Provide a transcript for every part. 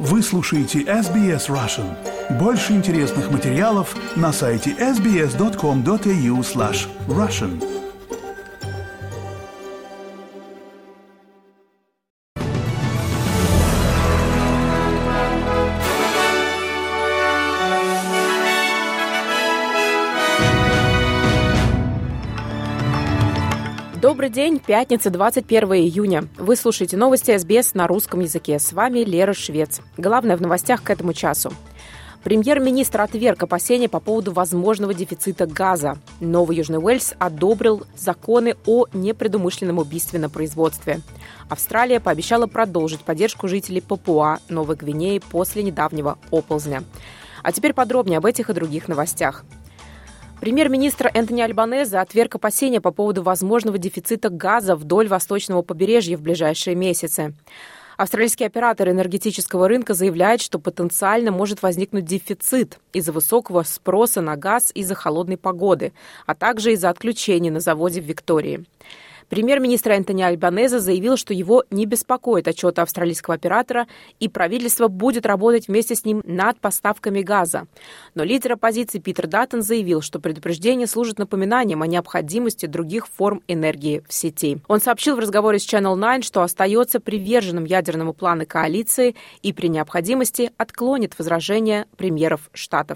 Вы слушаете SBS Russian. Больше интересных материалов на сайте sbs.com.au/russian. Добрый день, пятница, 21 июня. Вы слушаете новости SBS на русском языке. С вами Лера Швец. Главное в новостях к этому часу. Премьер-министр отверг опасения по поводу возможного дефицита газа. Новый Южный Уэльс одобрил законы о непредумышленном убийстве на производстве. Австралия пообещала продолжить поддержку жителей Папуа, Новой Гвинеи после недавнего оползня. А теперь подробнее об этих и других новостях. Премьер-министр Энтони Альбанезе отверг опасения по поводу возможного дефицита газа вдоль восточного побережья в ближайшие месяцы. Австралийский оператор энергетического рынка заявляет, что потенциально может возникнуть дефицит из-за высокого спроса на газ из-за холодной погоды, а также из-за отключений на заводе в Виктории. Премьер-министр Энтони Альбанезе заявил, что его не беспокоит отчеты австралийского оператора, и правительство будет работать вместе с ним над поставками газа. Но лидер оппозиции Питер Даттон заявил, что предупреждение служит напоминанием о необходимости других форм энергии в сети. Он сообщил в разговоре с Channel 9, что остается приверженным ядерному плану коалиции и при необходимости отклонит возражения премьеров штатов.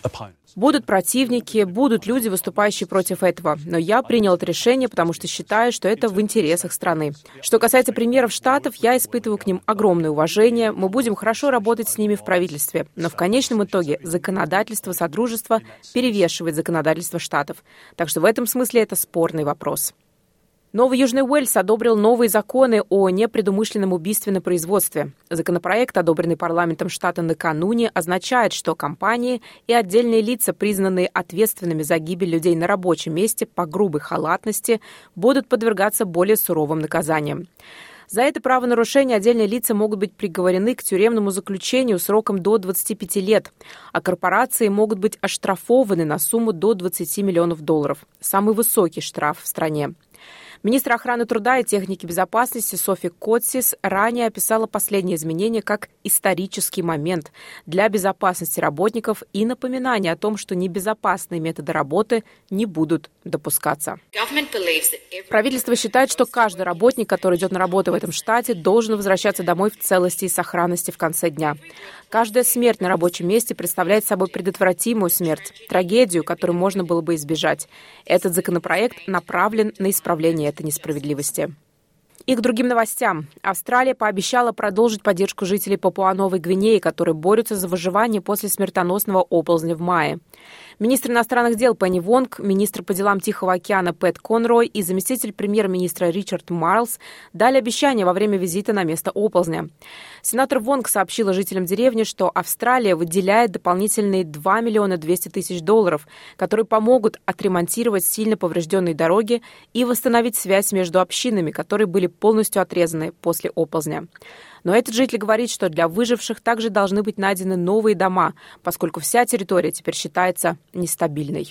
Будут противники, будут люди, выступающие против этого. Но я принял это решение, потому что считаю, что это в интересах страны. Что касается премьеров штатов, я испытываю к ним огромное уважение. Мы будем хорошо работать с ними в правительстве. Но в конечном итоге законодательство Содружества перевешивает законодательство штатов. Так что в этом смысле это спорный вопрос. Новый Южный Уэльс одобрил новые законы о непредумышленном убийстве на производстве. Законопроект, одобренный парламентом штата накануне, означает, что компании и отдельные лица, признанные ответственными за гибель людей на рабочем месте по грубой халатности, будут подвергаться более суровым наказаниям. За это правонарушение отдельные лица могут быть приговорены к тюремному заключению сроком до 25 лет, а корпорации могут быть оштрафованы на сумму до $20 миллионов. Самый высокий штраф в стране. Министр охраны труда и техники безопасности Софи Котсис ранее описала последние изменения как исторический момент для безопасности работников и напоминание о том, что небезопасные методы работы не будут допускаться. Правительство считает, что каждый работник, который идет на работу в этом штате, должен возвращаться домой в целости и сохранности в конце дня. Каждая смерть на рабочем месте представляет собой предотвратимую смерть, трагедию, которую можно было бы избежать. Этот законопроект направлен на исправление этой несправедливости. И к другим новостям. Австралия пообещала продолжить поддержку жителей Папуа-Новой Гвинеи, которые борются за выживание после смертоносного оползня в мае. Министр иностранных дел Пенни Вонг, министр по делам Тихого океана Пэт Конрой и заместитель премьер-министра Ричард Марлс дали обещание во время визита на место оползня. Сенатор Вонг сообщила жителям деревни, что Австралия выделяет дополнительные $2 200 000, которые помогут отремонтировать сильно поврежденные дороги и восстановить связь между общинами, которые были полностью отрезаны после оползня. Но этот житель говорит, что для выживших также должны быть найдены новые дома, поскольку вся территория теперь считается нестабильной.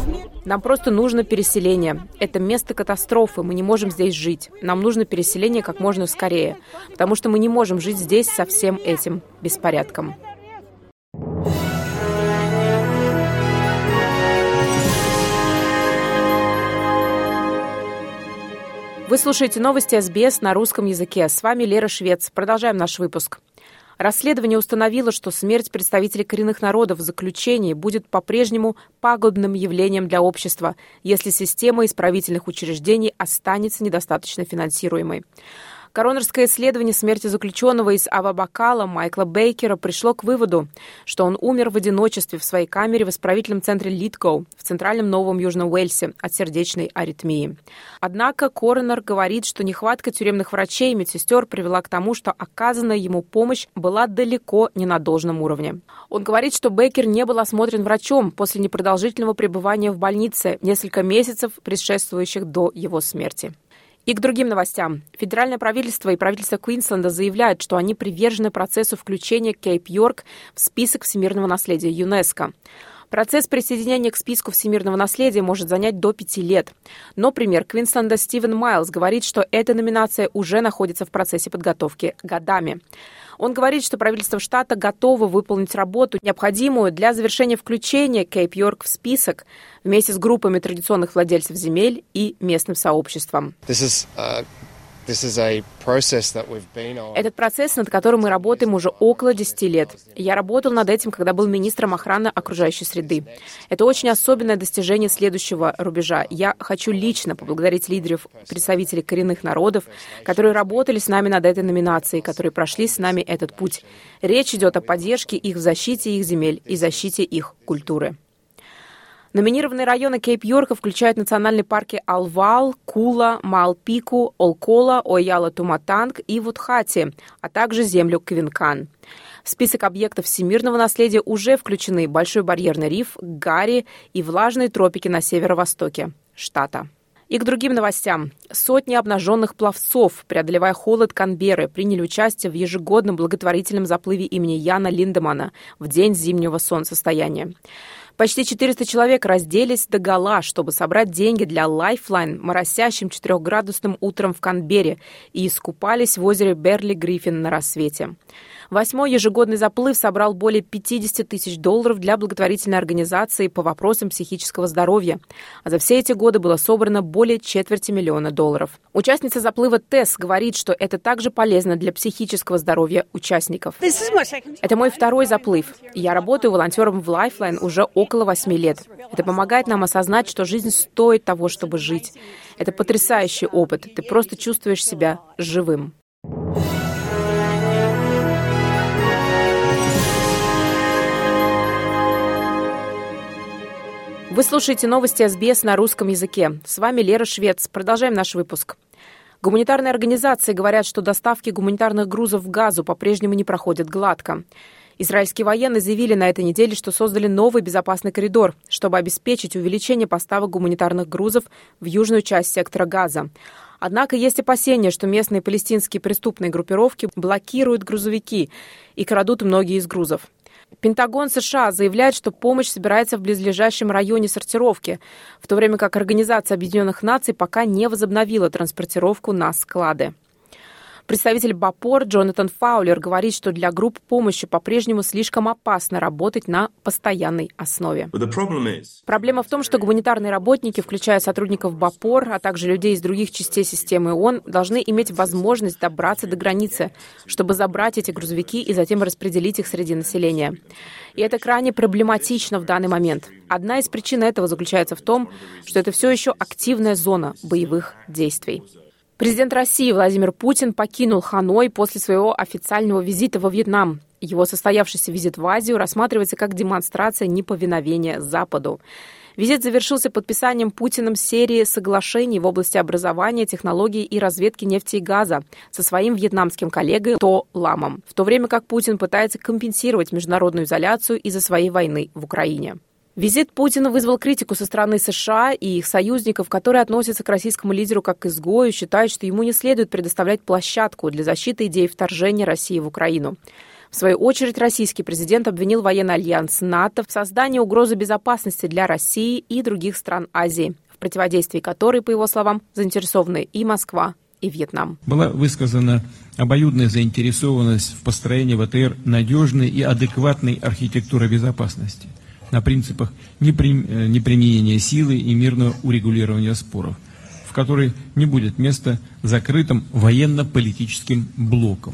Нам просто нужно переселение. Это место катастрофы, мы не можем здесь жить. Нам нужно переселение как можно скорее, потому что мы не можем жить здесь со всем этим беспорядком. Вы слушаете новости SBS на русском языке. С вами Лера Швец. Продолжаем наш выпуск. Расследование установило, что смерть представителей коренных народов в заключении будет по-прежнему пагубным явлением для общества, если система исправительных учреждений останется недостаточно финансируемой. Коронерское исследование смерти заключенного из Авабакала Майкла Бейкера пришло к выводу, что он умер в одиночестве в своей камере в исправительном центре Литгоу в центральном Новом Южном Уэльсе от сердечной аритмии. Однако коронер говорит, что нехватка тюремных врачей и медсестер привела к тому, что оказанная ему помощь была далеко не на должном уровне. Он говорит, что Бейкер не был осмотрен врачом после непродолжительного пребывания в больнице несколько месяцев, предшествующих до его смерти. И к другим новостям. Федеральное правительство и правительство Квинсленда заявляют, что они привержены процессу включения Кейп-Йорк в список всемирного наследия ЮНЕСКО. Процесс присоединения к списку всемирного наследия может занять до 5 лет. Но премьер Квинсленда Стивен Майлз говорит, что эта номинация уже находится в процессе подготовки годами. Он говорит, что правительство штата готово выполнить работу, необходимую для завершения включения Кейп-Йорк в список вместе с группами традиционных владельцев земель и местным сообществом. Этот процесс, над которым мы работаем уже около 10 лет. Я работал над этим, когда был министром охраны окружающей среды. Это очень особенное достижение следующего рубежа. Я хочу лично поблагодарить лидеров, представителей коренных народов, которые работали с нами над этой номинацией, которые прошли с нами этот путь. Речь идет о поддержке их в защите их земель и защите их культуры. Номинированные районы Кейп-Йорка включают национальные парки Алвал, Кула, Маалпику, Олкола, Ойяла-Туматанг и Вудхати, а также землю Квинкан. В список объектов всемирного наследия уже включены Большой барьерный риф, Гарри и влажные тропики на северо-востоке штата. И к другим новостям. Сотни обнаженных пловцов, преодолевая холод Канберры, приняли участие в ежегодном благотворительном заплыве имени Яна Линдемана в день зимнего солнцестояния. Почти 400 человек разделись догола, чтобы собрать деньги для Lifeline моросящим 4-градусным утром в Канберре и искупались в озере Берли-Гриффин на рассвете. 8-й ежегодный заплыв собрал более $50 тысяч для благотворительной организации по вопросам психического здоровья, а за все эти годы было собрано более $250 000. Участница заплыва Тесс говорит, что это также полезно для психического здоровья участников. Это мой 2-й заплыв. Я работаю волонтером в Lifeline уже около 8 лет. Это помогает нам осознать, что жизнь стоит того, чтобы жить. Это потрясающий опыт. Ты просто чувствуешь себя живым. Вы слушаете новости СБС на русском языке. С вами Лера Швец. Продолжаем наш выпуск. Гуманитарные организации говорят, что доставки гуманитарных грузов в Газу по-прежнему не проходят гладко. Израильские военные заявили на этой неделе, что создали новый безопасный коридор, чтобы обеспечить увеличение поставок гуманитарных грузов в южную часть сектора Газа. Однако есть опасения, что местные палестинские преступные группировки блокируют грузовики и крадут многие из грузов. Пентагон США заявляет, что помощь собирается в близлежащем районе сортировки, в то время как Организация Объединенных Наций пока не возобновила транспортировку на склады. Представитель БАПОР Джонатан Фаулер говорит, что для групп помощи по-прежнему слишком опасно работать на постоянной основе. Проблема в том, что гуманитарные работники, включая сотрудников БАПОР, а также людей из других частей системы ООН, должны иметь возможность добраться до границы, чтобы забрать эти грузовики и затем распределить их среди населения. И это крайне проблематично в данный момент. Одна из причин этого заключается в том, что это все еще активная зона боевых действий. Президент России Владимир Путин покинул Ханой после своего официального визита во Вьетнам. Его состоявшийся визит в Азию рассматривается как демонстрация неповиновения Западу. Визит завершился подписанием Путиным серии соглашений в области образования, технологий и разведки нефти и газа со своим вьетнамским коллегой То Ламом, в то время как Путин пытается компенсировать международную изоляцию из-за своей войны в Украине. Визит Путина вызвал критику со стороны США и их союзников, которые относятся к российскому лидеру как к изгою, считают, что ему не следует предоставлять площадку для защиты идеи вторжения России в Украину. В свою очередь, российский президент обвинил военный альянс НАТО в создании угрозы безопасности для России и других стран Азии, в противодействии которой, по его словам, заинтересованы и Москва, и Вьетнам. Была высказана обоюдная заинтересованность в построении ВТР надежной и адекватной архитектуры безопасности на принципах неприменения силы и мирного урегулирования споров, в которой не будет места закрытым военно-политическим блокам.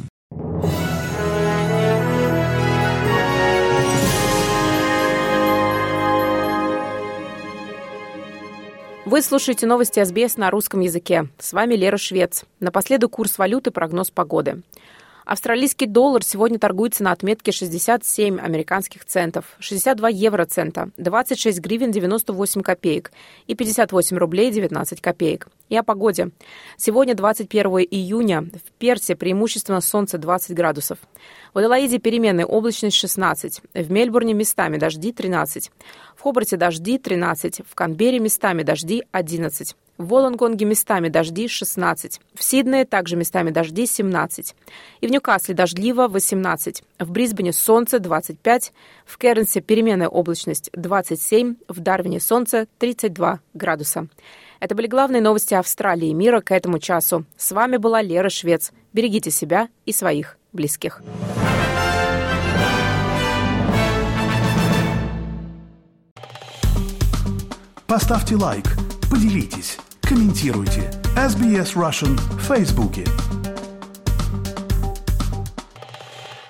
Вы слушаете новости СБС на русском языке. С вами Лера Швец. Напоследок курс валюты, прогноз погоды. Австралийский доллар сегодня торгуется на отметке 67 американских центов, 62 евроцента, 26 гривен 98 копеек и 58 рублей 19 копеек. И о погоде. Сегодня 21 июня. В Перте преимущественно солнце 20 градусов. В Аделаиде переменная облачность 16. В Мельбурне местами дожди 13. В Хобарте дожди 13, в Канберре местами дожди 11, в Волонгонге местами дожди 16, в Сиднее также местами дожди 17, и в Ньюкасле дождливо 18, в Брисбене солнце 25, в Кернсе переменная облачность 27, в Дарвине солнце 32 градуса. Это были главные новости Австралии и мира к этому часу. С вами была Лера Швец. Берегите себя и своих близких. Поставьте лайк, поделитесь, комментируйте. SBS Russian в Фейсбуке.